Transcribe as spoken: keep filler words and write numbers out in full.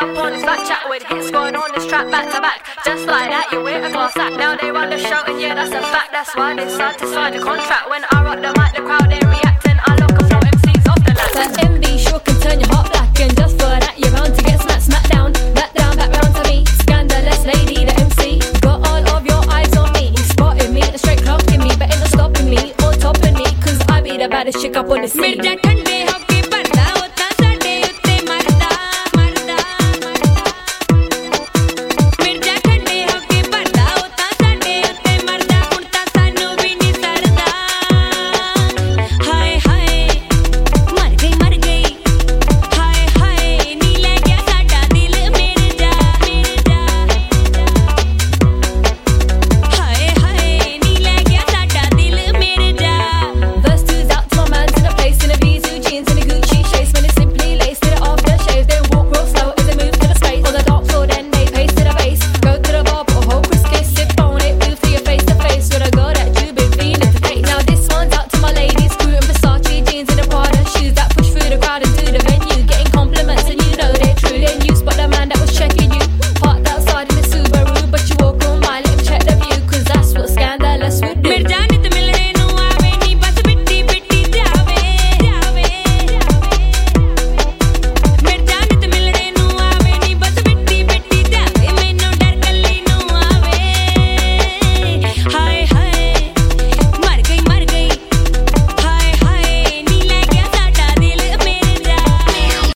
up on Snapchat with hits going on this track back to back. Just like that, you wear a glass act. Now they run the show and yeah, that's a fact. That's why they decide to sign the contract. When I rock the mic, the crowd they reacting. I lock a flow M Cs off the line. That envy sure can turn your heart black and just